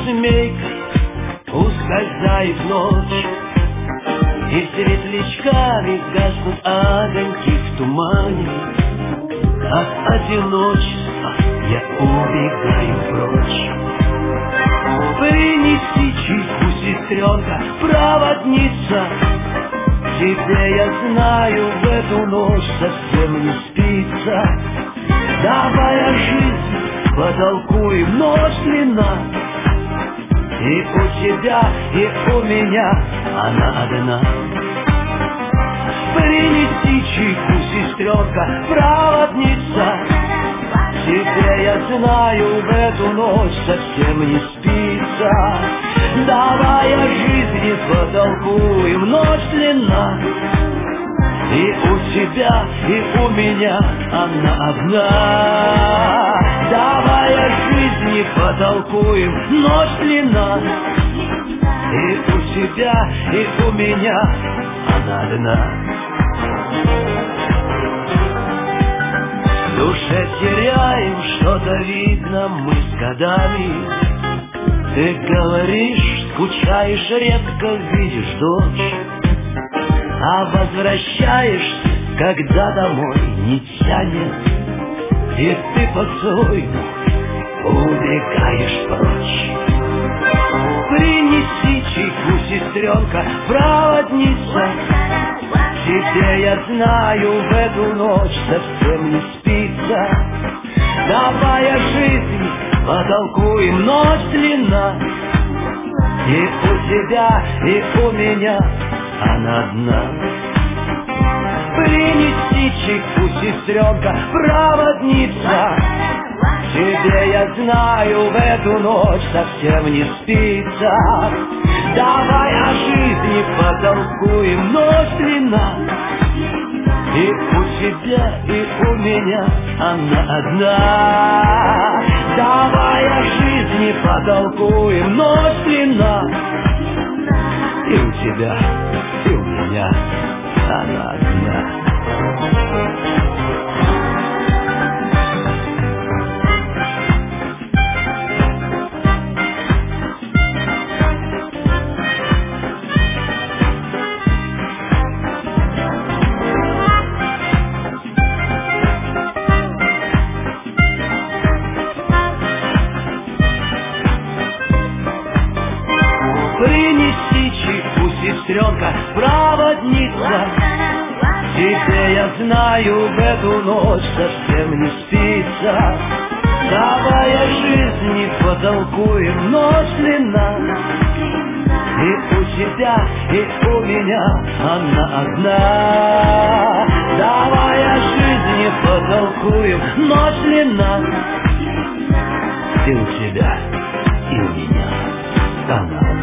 змейкой ускользает ночь, и светлячками гаснут огоньки в тумане. От одиночества я убегаю прочь. Принеси чайку, сестренка, проводница. Тебе, я знаю, в эту ночь совсем не спится. Давай о жизни потолкуем, ночь длинна, и у тебя, и у меня она одна. Принеси чайку, сестренка, проводница. Тебе, я знаю, в эту ночь совсем не спится. Давай о жизни потолкуем, ночь длинна, и у тебя, и у меня она одна. Давай о жизни потолкуем, ночь длинна, и у тебя, и у меня она одна. В душе теряем что-то, видно, мы с годами. Ты говоришь, скучаешь, редко видишь дочь, а возвращаешься, когда домой не тянет, и ты поцелуй убегаешь прочь. Принеси чайку, сестренка, проводница. Тебе, я знаю, в эту ночь совсем не спится. Давай о жизни потолкуем, ночь длинна, и у тебя, и у меня она одна. Принеси чайку, сестренка, проводница. Тебе, я знаю, в эту ночь совсем не спится. Давай о жизни потолкуем, ночь длинна, и у тебя, и у меня она одна. Давай о жизни потолкуем, ночь длинна, и у тебя, и у меня она одна. Принеси чайку, сестренка, проводница. Тебе, я знаю, в эту ночь совсем не спится. Давай о жизни потолкуем, ночь длинна, и у тебя, и у меня она одна. Давай о жизни потолкуем, ночь длинна, и у тебя, и у меня она одна.